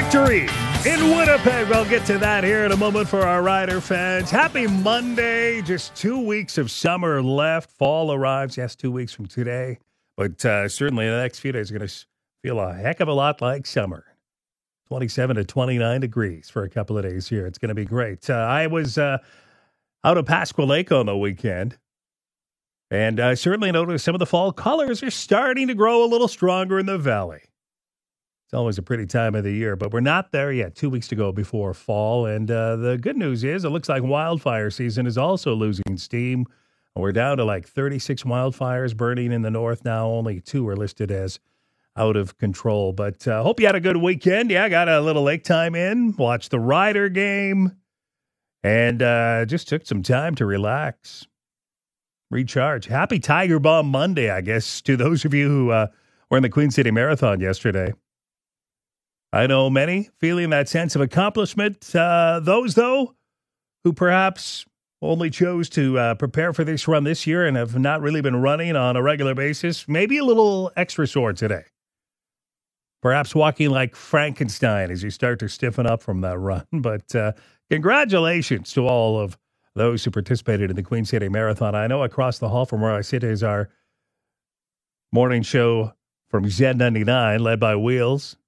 victory in Winnipeg. We'll get to that here in a moment for our Rider fans. Happy Monday. Just 2 weeks of summer left. Fall arrives, yes, 2 weeks from today. But certainly the next few days are going to feel a heck of a lot like summer. 27 to 29 degrees for a couple of days here. It's going to be great. I was out of Pasqua Lake on the weekend. And I certainly noticed some of the fall colors are starting to grow a little stronger in the valley. It's always a pretty time of the year, but we're not there yet. 2 weeks to go before fall. And the good news is it looks like wildfire season is also losing steam. We're down to like 36 wildfires burning in the north now. Only 2 are listed as out of control. But hope you had a good weekend. Yeah, I got a little lake time in, watched the Rider game, and just took some time to relax, recharge. Happy Tiger Balm Monday, I guess, to those of you who were in the Queen City Marathon yesterday. I know many feeling that sense of accomplishment. Those, though, who perhaps only chose to prepare for this run this year and have not really been running on a regular basis, maybe a little extra sore today. Perhaps walking like Frankenstein as you start to stiffen up from that run. But congratulations to all of those who participated in the Queen City Marathon. I know across the hall from where I sit is our morning show from Z99, led by Wheels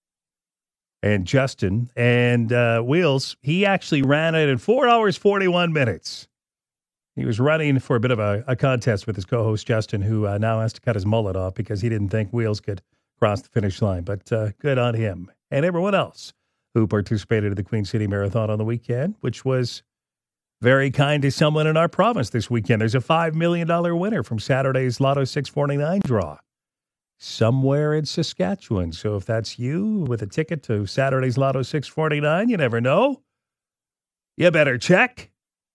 and Justin. And Wheels, he actually ran it in 4 hours, 41 minutes. He was running for a bit of a contest with his co-host, Justin, who now has to cut his mullet off because he didn't think Wheels could cross the finish line. But good on him and everyone else who participated in the Queen City Marathon on the weekend, which was very kind to someone in our province this weekend. There's a $5 million winner from Saturday's Lotto 649 draw somewhere in Saskatchewan. So if that's you with a ticket to Saturday's Lotto 649, you never know. You better check.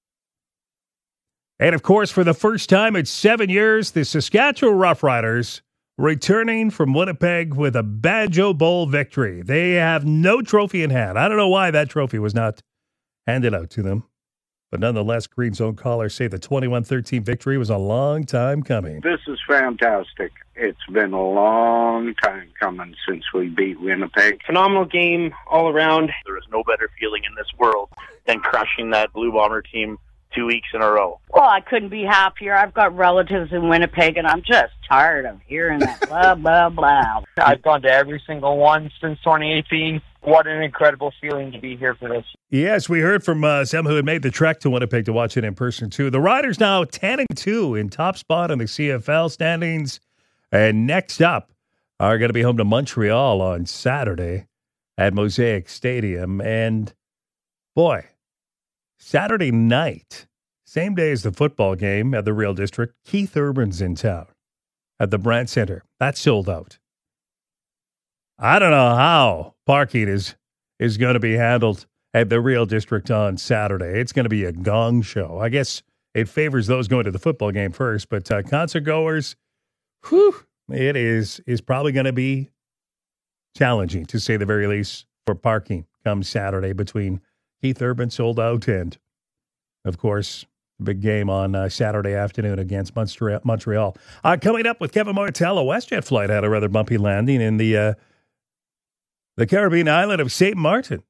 And of course, for the first time in 7 years, the Saskatchewan Roughriders returning from Winnipeg with a Banjo Bowl victory. They have no trophy in hand. I don't know why that trophy was not handed out to them. But nonetheless, Green Zone callers say the 21-13 victory was a long time coming. This is fantastic. It's been a long time coming since we beat Winnipeg. Phenomenal game all around. There is no better feeling in this world than crushing that Blue Bomber team 2 weeks in a row. Well, I couldn't be happier. I've got relatives in Winnipeg, and I'm just tired of hearing that blah, blah, blah. I've gone to every single one since 2018. What an incredible feeling to be here for this. Yes, we heard from some who had made the trek to Winnipeg to watch it in person, too. The Riders now 10-2 in top spot in the CFL standings. And next up are going to be home to Montreal on Saturday at Mosaic Stadium. And, boy, Saturday night, same day as the football game at the Real District, Keith Urban's in town at the Brandt Center. That's sold out. I don't know how parking is going to be handled at the Real District on Saturday. It's going to be a gong show. I guess it favors those going to the football game first, but concert goers, it is probably going to be challenging, to say the very least, for parking come Saturday between Keith Urban sold out and, of course, the big game on Saturday afternoon against Montreal. Coming up with Kevin Martel, a WestJet flight had a rather bumpy landing in the Caribbean island of St. Martin,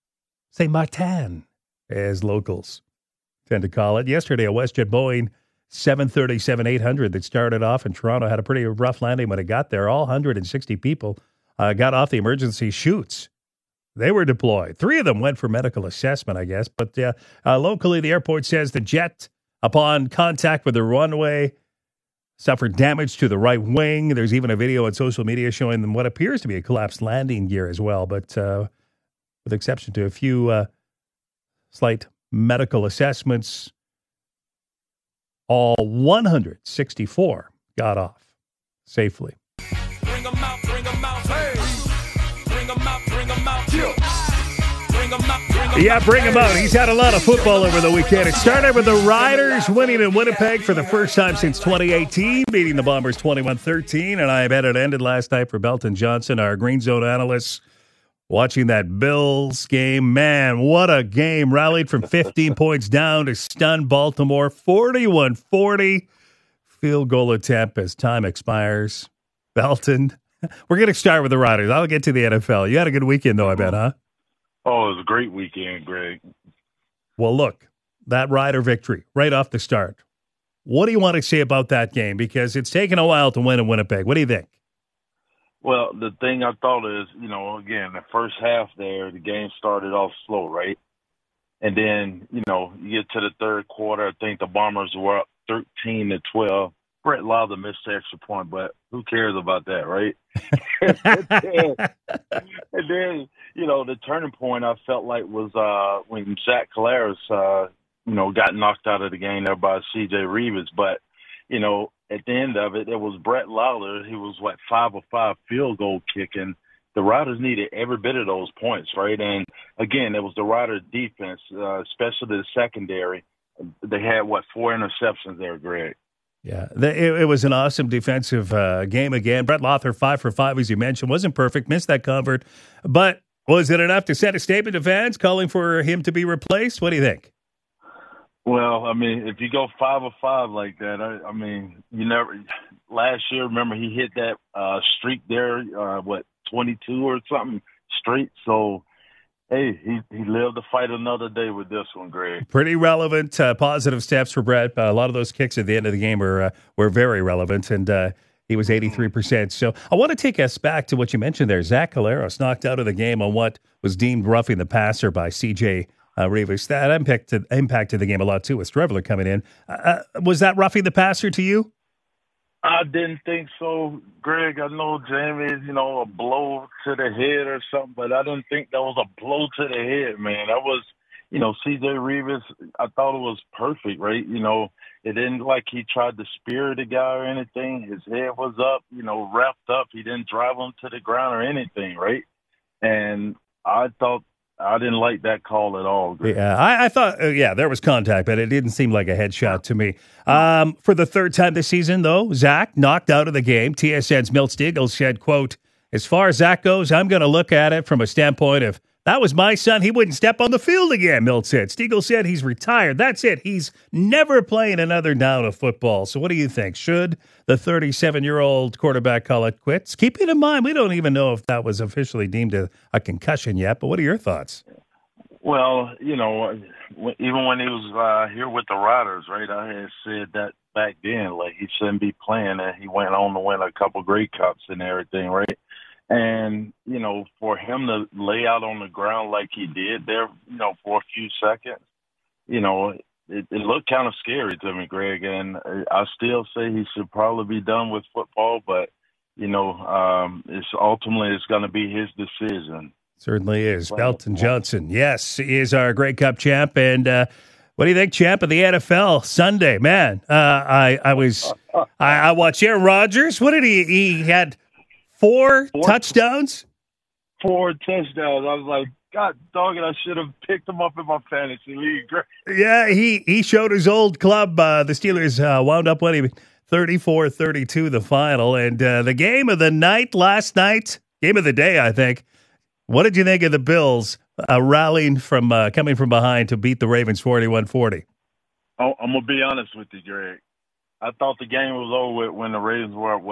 as locals tend to call it. Yesterday, a WestJet Boeing 737-800 that started off in Toronto had a pretty rough landing when it got there. All 160 people got off the emergency chutes. They were deployed. 3 of them went for medical assessment, I guess. But locally, the airport says the jet, upon contact with the runway, suffered damage to the right wing. There's even a video on social media showing them what appears to be a collapsed landing gear as well. But with exception to a few slight medical assessments, all 164 got off safely. Bring 'em out, bring 'em out, hey. Bring 'em out, bring 'em out, yeah. Bring 'em out, bring 'em out. Yeah, bring him out. He's had a lot of football over the weekend. It started with the Riders winning in Winnipeg for the first time since 2018, beating the Bombers 21-13. And I bet it ended last night for Belton Johnson, our Green Zone analyst, watching that Bills game. Man, what a game. Rallied from 15 points down to stun Baltimore 41-40. Field goal attempt as time expires. Belton We're going to start with the Riders. I'll get to the NFL. You had a good weekend, though, I bet, huh? Oh, it was a great weekend, Greg. Well, look, that Rider victory right off the start. What do you want to say about that game? Because it's taken a while to win in Winnipeg. What do you think? Well, the thing I thought is, again, the first half there, the game started off slow, right? And then, you get to the third quarter, I think the Bombers were up 13-12. Brett Lauder missed the extra point, but who cares about that, right? and then, the turning point I felt like was when Zach Collaros, got knocked out of the game there by C.J. Reeves. But, at the end of it, it was Brett Lauder. He was, 5 of 5 field goal kicking. The Riders needed every bit of those points, right? And, again, it was the Rider defense, especially the secondary. They had, 4 interceptions there, Greg. Yeah, it was an awesome defensive game again. Brett Lauder, 5 for 5, as you mentioned, wasn't perfect, missed that convert. But was it enough to send a statement to fans calling for him to be replaced? What do you think? Well, I mean, if you go 5 of 5 like that, I mean, you never. Last year, remember he hit that streak there, 22 or something straight. So, hey, he lived to fight another day with this one, Greg. Pretty relevant, positive steps for Brett. A lot of those kicks at the end of the game were very relevant, and he was 83%. So I want to take us back to what you mentioned there. Zach Collaros knocked out of the game on what was deemed roughing the passer by C.J. Reeves. That impacted the game a lot, too, with Streveler coming in. Was that roughing the passer to you? I didn't think so, Greg. I know Jamie's, a blow to the head or something, but I didn't think that was a blow to the head, man. That was, C.J. Reeves, I thought it was perfect, right? It didn't like he tried to spear the guy or anything. His head was up, wrapped up. He didn't drive him to the ground or anything, right? And I didn't like that call at all. Greg. Yeah, I thought, there was contact, but it didn't seem like a headshot to me. For the third time this season, though, Zach knocked out of the game. TSN's Milt Stegall said, quote, "As far as Zach goes, I'm going to look at it from a standpoint of, that was my son, he wouldn't step on the field again," Milt said. Stegall said he's retired. That's it. He's never playing another down of football. So what do you think? Should the 37-year-old quarterback call it quits? Keeping in mind, we don't even know if that was officially deemed a concussion yet, but what are your thoughts? Well, even when he was here with the Riders, right, I had said that back then, like he shouldn't be playing, and he went on to win a couple Grey Cups and everything, right? And, for him to lay out on the ground like he did there, for a few seconds, it looked kind of scary to me, Greg. And I still say he should probably be done with football, but, it's going to be his decision. Certainly is. Belton Johnson, yes, he is our Grey Cup champ. And what do you think, champ of the NFL Sunday? Man, I watched Aaron Rodgers. What did he had 4 touchdowns? 4 touchdowns. I was like, God dog it, I should have picked him up in my fantasy league. Yeah, he showed his old club. The Steelers wound up winning 34-32 the final. And the game of the night last night, game of the day, I think. What did you think of the Bills rallying from coming from behind to beat the Ravens 41-40? Oh, I'm going to be honest with you, Greg. I thought the game was over when the Ravens were up,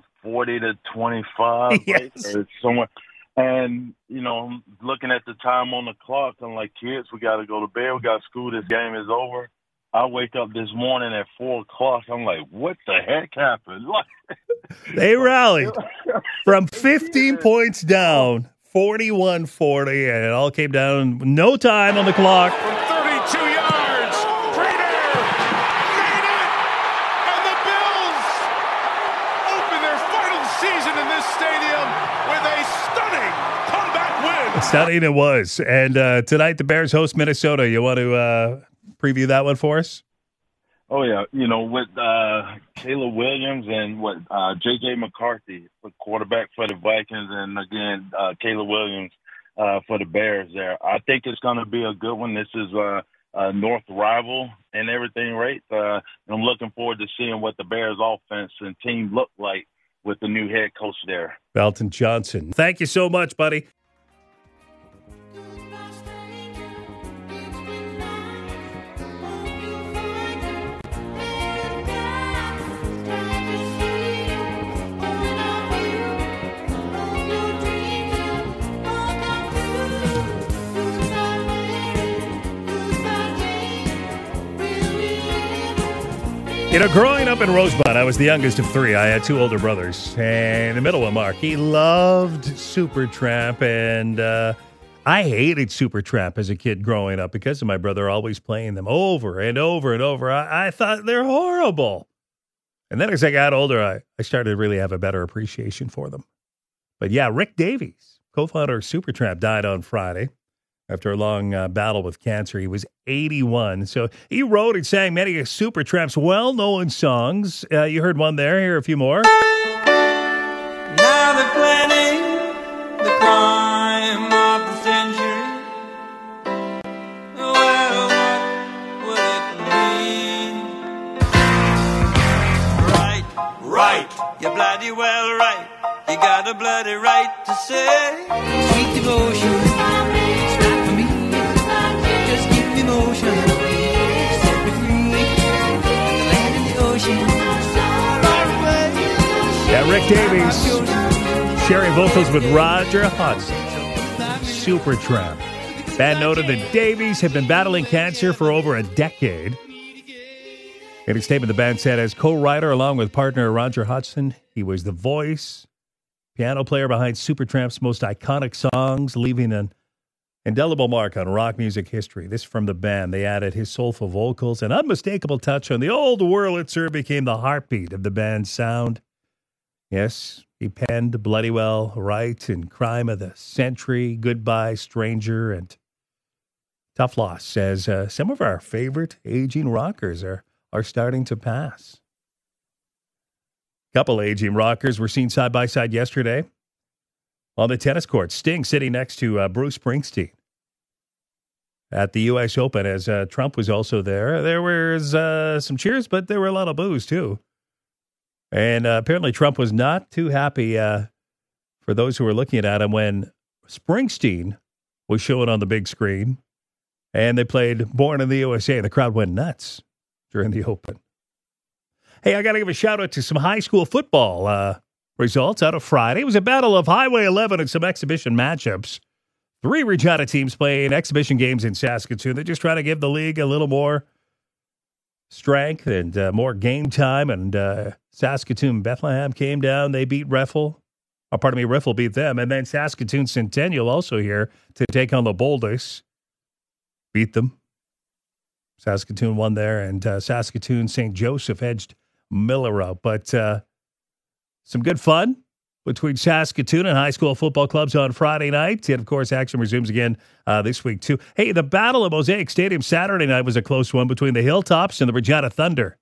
40-25? Yes. Right? Somewhere. And, looking at the time on the clock, I'm like, kids, we got to go to bed. We got school. This game is over. I wake up this morning at 4 o'clock. I'm like, what the heck happened? They rallied from 15 points down, 41-40, and it all came down no time on the clock. From 32 yards, Prater made it, and the Bills open their final season in this stadium with a stunning comeback win. Stunning it was. And tonight the Bears host Minnesota. You want to preview that one for us? Oh, yeah. With Caleb Williams and J.J. McCarthy, the quarterback for the Vikings, and, again, Caleb Williams for the Bears there. I think it's going to be a good one. This is a North rival and everything, right? I'm looking forward to seeing what the Bears offense and team look like with the new head coach there. Belton Johnson. Thank you so much, buddy. Growing up in Rosebud, I was the youngest of three. I had two older brothers. And the middle one, Mark, he loved Supertramp. And I hated Supertramp as a kid growing up because of my brother always playing them over and over and over. I thought they're horrible. And then as I got older, I started to really have a better appreciation for them. But yeah, Rick Davies, co-founder of Supertramp, died on Friday. After a long battle with cancer, he was 81. So he wrote and sang many of Supertramp's well-known songs. You heard one there. Here are a few more. Now they're planning the crime of the century. Well, what would it mean? Right, you're bloody well right. You got a bloody right to say sweet devotion. Yeah, Rick Davies sharing vocals with Roger Hodgson. Supertramp. Band noted that Davies had been battling cancer for over a decade. In a statement, the band said, as co-writer along with partner Roger Hodgson, he was the voice, piano player behind Supertramp's most iconic songs, leaving an indelible mark on rock music history. This from the band. They added his soulful vocals, an unmistakable touch on the old Wurlitzer became the heartbeat of the band's sound. Yes, he penned Bloody Well Right and Crime of the Century, Goodbye Stranger, and Tough Loss, as some of our favorite aging rockers are starting to pass. A couple aging rockers were seen side by side yesterday on the tennis court. Sting sitting next to Bruce Springsteen at the U.S. Open, as Trump was also there. There was some cheers, but there were a lot of boos, too. And apparently Trump was not too happy for those who were looking at him when Springsteen was showing on the big screen and they played Born in the USA. The crowd went nuts during the Open. Hey, I got to give a shout out to some high school football results out of Friday. It was a battle of Highway 11 and some exhibition matchups. 3 Regina teams playing exhibition games in Saskatoon. They're just trying to give the league a little more strength and more game time. And Saskatoon Bethlehem came down. They beat Riffle. Riffle beat them. And then Saskatoon Centennial also here to take on the Boldus. Beat them. Saskatoon won there. And Saskatoon St. Joseph edged Miller out. But some good fun between Saskatoon and high school football clubs on Friday night. And, of course, action resumes again this week, too. Hey, the Battle of Mosaic Stadium Saturday night was a close one between the Hilltops and the Regina Thunder.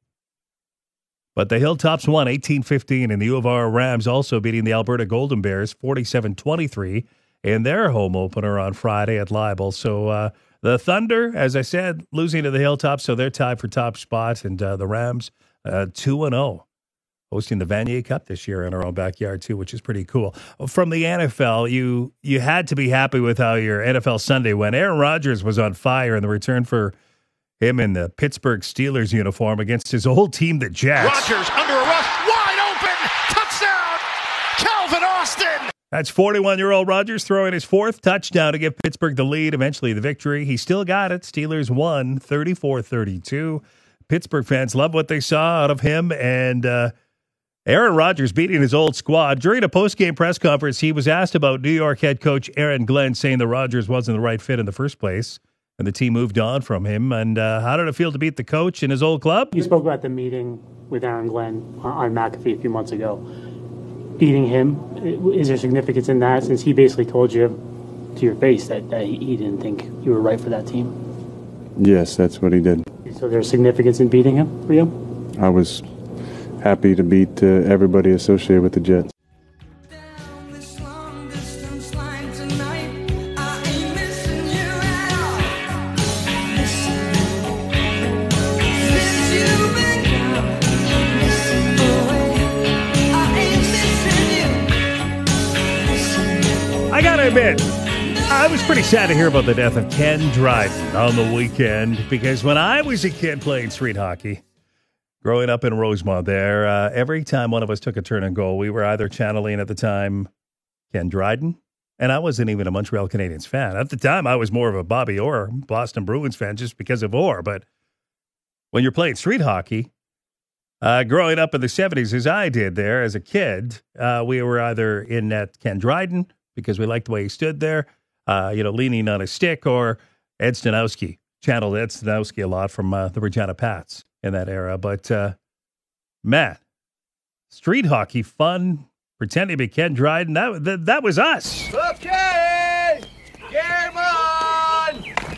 But the Hilltops won 18-15, and the U of R Rams also beating the Alberta Golden Bears 47-23 in their home opener on Friday at Libel. So the Thunder, as I said, losing to the Hilltops, so they're tied for top spot, and the Rams 2-0. Hosting the Vanier Cup this year in our own backyard, too, which is pretty cool. From the NFL, you had to be happy with how your NFL Sunday went. Aaron Rodgers was on fire in the return for him in the Pittsburgh Steelers uniform against his old team, the Jets. Rodgers under a rush, wide open, touchdown, Calvin Austin. That's 41-year-old Rodgers throwing his 4th touchdown to give Pittsburgh the lead, eventually the victory. He still got it. Steelers won 34-32. Pittsburgh fans love what they saw out of him, and Aaron Rodgers beating his old squad. During a post-game press conference, he was asked about New York head coach Aaron Glenn, saying that Rodgers wasn't the right fit in the first place, and the team moved on from him. And how did it feel to beat the coach in his old club? You spoke about the meeting with Aaron Glenn on McAfee a few months ago. Beating him, is there significance in that, since he basically told you to your face that he didn't think you were right for that team? Yes, that's what he did. So there's significance in beating him for you? I was happy to beat everybody associated with the Jets. I gotta admit, I was pretty sad to hear about the death of Ken Dryden on the weekend, because when I was a kid playing street hockey, growing up in Rosemont there, every time one of us took a turn and goal, we were either channeling at the time Ken Dryden, and I wasn't even a Montreal Canadiens fan. At the time, I was more of a Bobby Orr, Boston Bruins fan, just because of Orr. But when you're playing street hockey, Growing up in the 70s, as I did there as a kid, we were either in that Ken Dryden because we liked the way he stood there, leaning on a stick, or Ed Stanowski. Channeled Ed Stanowski a lot from the Regina Pats in that era. But, man, street hockey fun, pretending to be Ken Dryden, that was us. Okay, game on!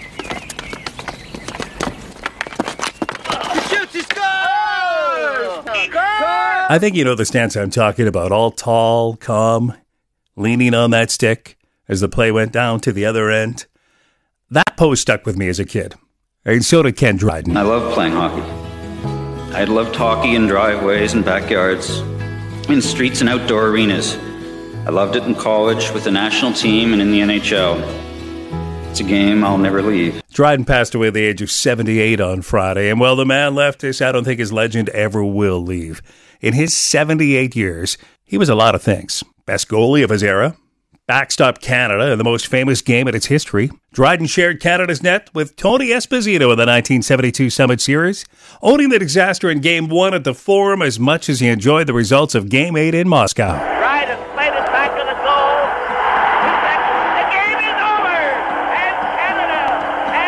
He shoots, he scores! I think you know the stance I'm talking about. All tall, calm, leaning on that stick as the play went down to the other end. That pose stuck with me as a kid. And so did Ken Dryden. I love playing hockey. I loved hockey in driveways and backyards, in streets and outdoor arenas. I loved it in college with the national team and in the NHL. It's a game I'll never leave. Dryden passed away at the age of 78 on Friday, and while the man left us, I don't think his legend ever will leave. In his 78 years, he was a lot of things. Best goalie of his era, backstopped Canada in the most famous game in its history. Dryden shared Canada's net with Tony Esposito in the 1972 Summit Series, owning the disaster in Game 1 at the Forum as much as he enjoyed the results of Game 8 in Moscow. Dryden played it back to the goal. The game is over, and Canada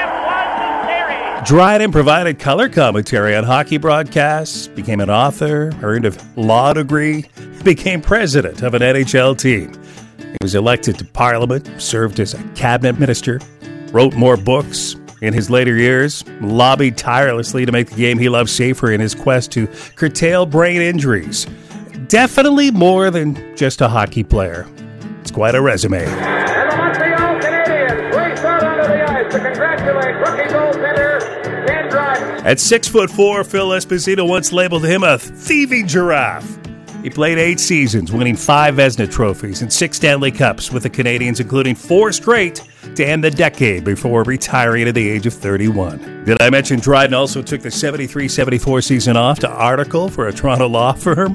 have won the series. Dryden provided color commentary on hockey broadcasts, became an author, earned a law degree, became president of an NHL team. He was elected to Parliament, served as a cabinet minister, wrote more books. In his later years, lobbied tirelessly to make the game he loved safer in his quest to curtail brain injuries. Definitely more than just a hockey player. It's quite a resume. And the Montreal Canadiens race out onto the ice to congratulate rookie goaltender Ken Dryden. At 6'4", Phil Esposito once labeled him a thieving giraffe. He played 8 seasons, winning 5 Vezina trophies and 6 Stanley Cups with the Canadiens, including 4 straight to end the decade before retiring at the age of 31. Did I mention Dryden also took the 73-74 season off to article for a Toronto law firm?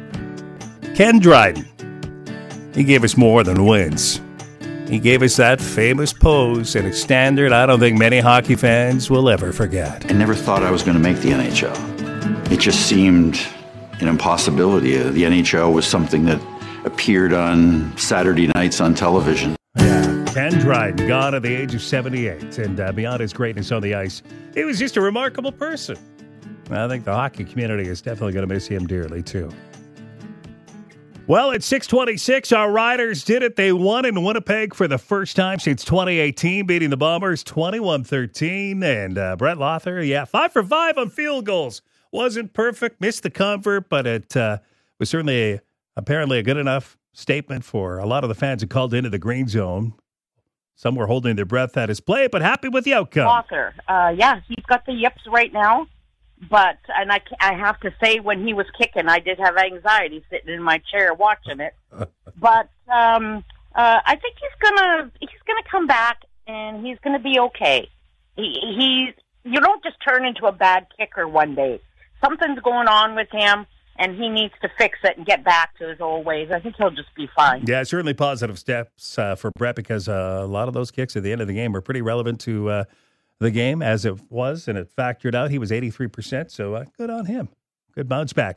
Ken Dryden. He gave us more than wins. He gave us that famous pose and a standard I don't think many hockey fans will ever forget. I never thought I was going to make the NHL. It just seemed an impossibility. The NHL was something that appeared on Saturday nights on television. Yeah, Ken Dryden, gone at the age of 78. And beyond his greatness on the ice, he was just a remarkable person. I think the hockey community is definitely going to miss him dearly, too. Well, at 6:26, our Riders did it. They won in Winnipeg for the first time since 2018, beating the Bombers 21-13. And Brett Lother, 5 for 5 on field goals. Wasn't perfect, missed the convert, but it was certainly apparently a good enough statement for a lot of the fans who called into the green zone. Some were holding their breath at his play, but happy with the outcome. Author, he's got the yips right now. But I have to say, when he was kicking, I did have anxiety sitting in my chair watching it. But I think he's gonna come back and he's gonna be okay. You don't just turn into a bad kicker one day. Something's going on with him, and he needs to fix it and get back to his old ways. I think he'll just be fine. Yeah, certainly positive steps for Brett, because a lot of those kicks at the end of the game were pretty relevant to the game as it was, and it factored out. He was 83%, so good on him. Good bounce back.